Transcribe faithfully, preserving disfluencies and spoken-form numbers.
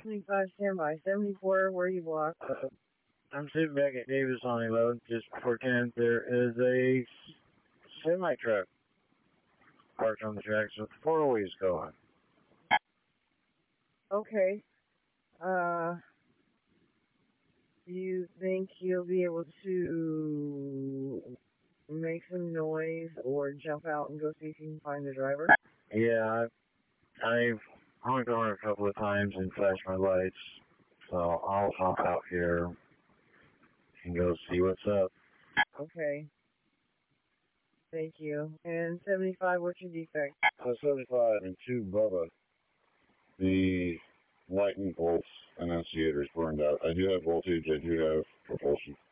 seventy-five, standby. seventy-four, where you block? Uh, I'm sitting back at Davis on a load, just before ten. There is a semi-truck parked on the tracks with four wheels going. Okay. Uh, do you think you'll be able to make some noise or jump out and go see if you can find the driver? Yeah, I've honked on a couple of times and flashed my lights, so I'll hop out here and go see what's up. Okay. Thank you. And seventy-five, what's your defect? Uh, seventy-five and two Bubba. The lightning pulse annunciator is burned out. I do have voltage, I do have propulsion.